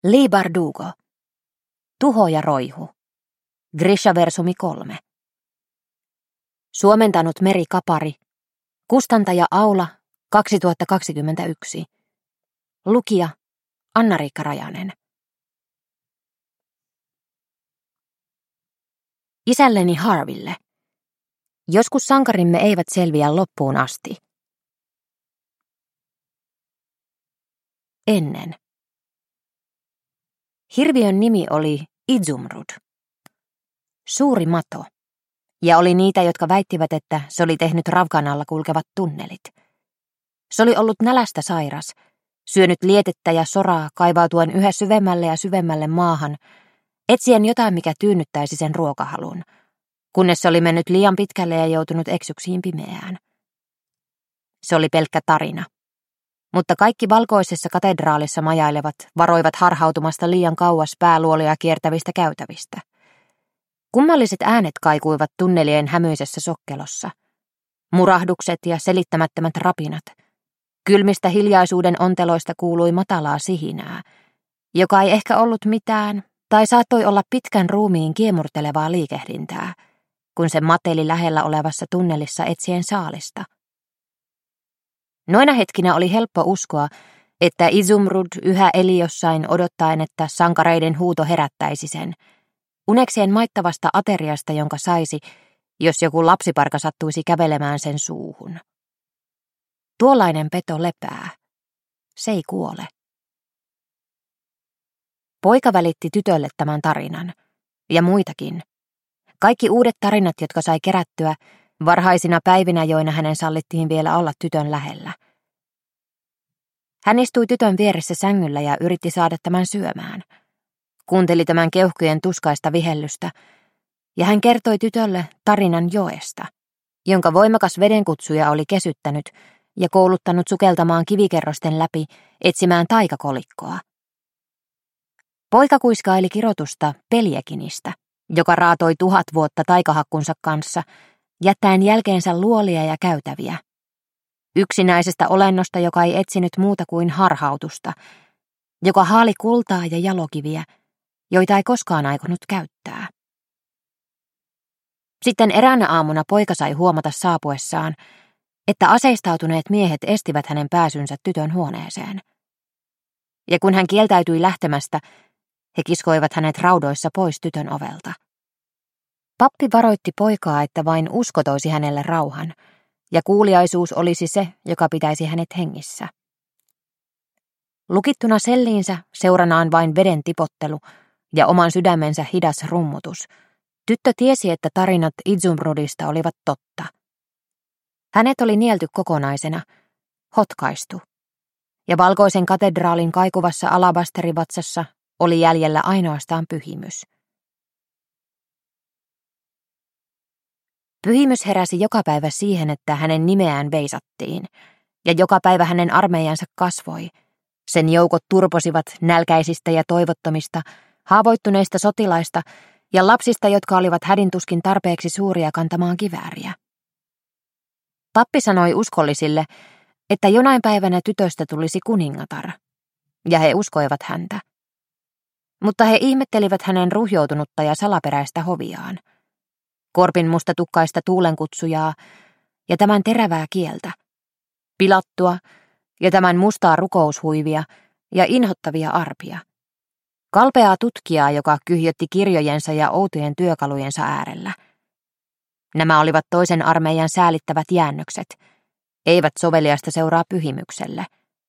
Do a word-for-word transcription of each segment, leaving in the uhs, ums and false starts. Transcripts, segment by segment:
Leigh Bardugo. Tuho ja roihu. Grisha-versumi kolme. Suomentanut Meri Kapari. Kustantaja Aula kaksituhattakaksikymmentäyksi. Lukija Anna-Riikka Rajanen. Isälleni Harville. Joskus sankarimme eivät selviä loppuun asti. Ennen. Hirviön nimi oli Izumrud. Suuri mato. Ja oli niitä, jotka väittivät, että se oli tehnyt Ravkan alla kulkevat tunnelit. Se oli ollut nälästä sairas, syönyt lietettä ja soraa kaivautuen yhä syvemmälle ja syvemmälle maahan, etsien jotain, mikä tyynnyttäisi sen ruokahalun, kunnes se oli mennyt liian pitkälle ja joutunut eksyksiin pimeään. Se oli pelkkä tarina. Mutta kaikki valkoisessa katedraalissa majailevat varoivat harhautumasta liian kauas pääluolia kiertävistä käytävistä. Kummalliset äänet kaikuivat tunnelien hämyisessä sokkelossa. Murahdukset ja selittämättömät rapinat. Kylmistä hiljaisuuden onteloista kuului matalaa sihinää, joka ei ehkä ollut mitään, tai saattoi olla pitkän ruumiin kiemurtelevaa liikehdintää, kun se mateli lähellä olevassa tunnelissa etsien saalista. Noina hetkinä oli helppo uskoa, että Izumrud yhä eli jossain odottaen, että sankareiden huuto herättäisi sen, unekseen maittavasta ateriasta, jonka saisi, jos joku lapsiparka sattuisi kävelemään sen suuhun. Tuollainen peto lepää. Se ei kuole. Poika välitti tytölle tämän tarinan, ja muitakin. Kaikki uudet tarinat, jotka sai kerättyä varhaisina päivinä, joina hänen sallittiin vielä olla tytön lähellä. Hän istui tytön vieressä sängyllä ja yritti saada tämän syömään. Kuunteli tämän keuhkojen tuskaista vihellystä, ja hän kertoi tytölle tarinan joesta, jonka voimakas vedenkutsuja oli kesyttänyt ja kouluttanut sukeltamaan kivikerrosten läpi etsimään taikakolikkoa. Poika kuiskaili kirotusta Peliekinistä, joka raatoi tuhat vuotta taikahakkunsa kanssa, jättäen jälkeensä luolia ja käytäviä. Yksinäisestä olennosta, joka ei etsinyt muuta kuin harhautusta, joka haali kultaa ja jalokiviä, joita ei koskaan aikonut käyttää. Sitten eräänä aamuna poika sai huomata saapuessaan, että aseistautuneet miehet estivät hänen pääsynsä tytön huoneeseen. Ja kun hän kieltäytyi lähtemästä, he kiskoivat hänet raudoissa pois tytön ovelta. Pappi varoitti poikaa, että vain usko toisi hänelle rauhan, ja kuuliaisuus olisi se, joka pitäisi hänet hengissä. Lukittuna selliinsä seuranaan vain veden tipottelu ja oman sydämensä hidas rummutus, tyttö tiesi, että tarinat Izumrudista olivat totta. Hänet oli nielty kokonaisena, hotkaistu, ja valkoisen katedraalin kaikuvassa alabasterivatsassa oli jäljellä ainoastaan pyhimys. Pyhimys heräsi joka päivä siihen, että hänen nimeään veisattiin, ja joka päivä hänen armeijansa kasvoi. Sen joukot turposivat nälkäisistä ja toivottomista, haavoittuneista sotilaista ja lapsista, jotka olivat hädintuskin tarpeeksi suuria kantamaan kivääriä. Pappi sanoi uskollisille, että jonain päivänä tytöstä tulisi kuningatar, ja he uskoivat häntä. Mutta he ihmettelivät hänen ruhjoutunutta ja salaperäistä hoviaan, korpin mustatukkaista tuulenkutsujaa ja tämän terävää kieltä, pilattua ja tämän mustaa rukoushuivia ja inhottavia arpia, kalpeaa tutkijaa, joka kyhjötti kirjojensa ja outojen työkalujensa äärellä. Nämä olivat toisen armeijan säälittävät jäännökset, eivät soveliasta seuraa pyhimykselle.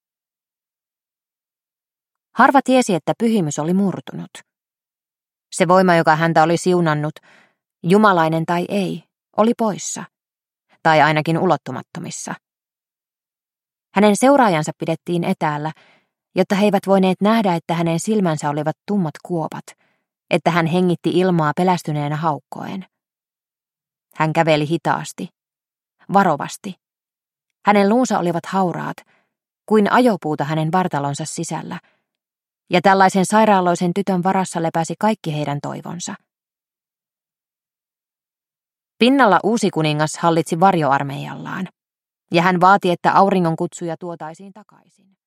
Harva tiesi, että pyhimys oli murtunut. Se voima, joka häntä oli siunannut, jumalainen tai ei, oli poissa, tai ainakin ulottumattomissa. Hänen seuraajansa pidettiin etäällä, jotta he eivät voineet nähdä, että hänen silmänsä olivat tummat kuopat, että hän hengitti ilmaa pelästyneenä haukkoen. Hän käveli hitaasti, varovasti. Hänen luunsa olivat hauraat, kuin ajopuuta hänen vartalonsa sisällä, ja tällaisen sairaaloisen tytön varassa lepäsi kaikki heidän toivonsa. Pinnalla uusi kuningas hallitsi varjoarmeijallaan, ja hän vaati, että auringon kutsuja tuotaisiin takaisin.